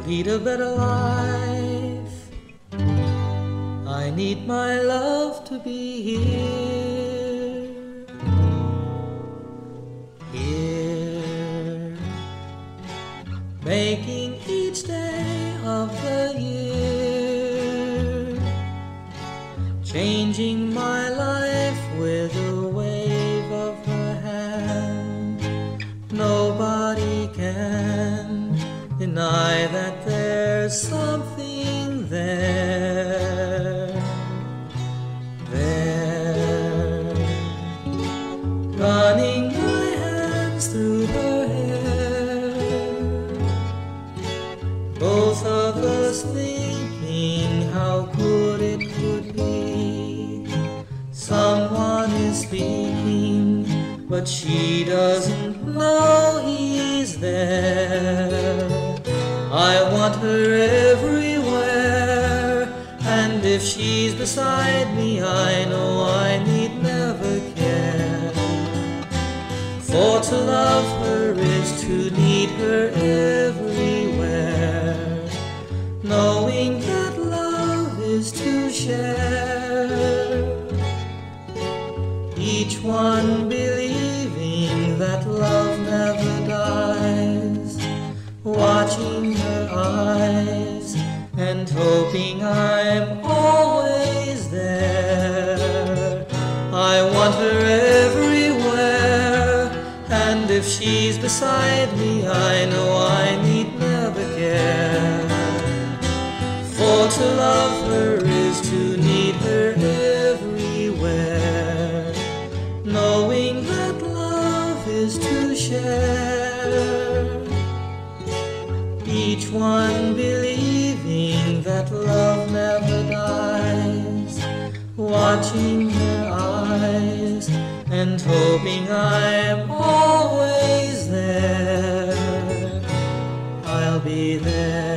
lead a better life. I need my love to be here, here, making each day of the year, changing my life with a wave of her hand. Nobody can deny that there's something there, running my hands through her hair, both of us thinking how good it could be. Someone is speaking, but she doesn't know he's there. I want her everywhere, and if she's beside me, I know I need never care. For to love her is to need her everywhere, knowing that love is to share. Each one believing that love never dies, watching her eyes and hoping I'm always there. I want her everywhere, and if she's beside me, I know I need never care. For to love her is to need her everywhere, knowing that love is to share. Each one believing that love never dies, watching her eyes and hoping I'm always there. I'll be there.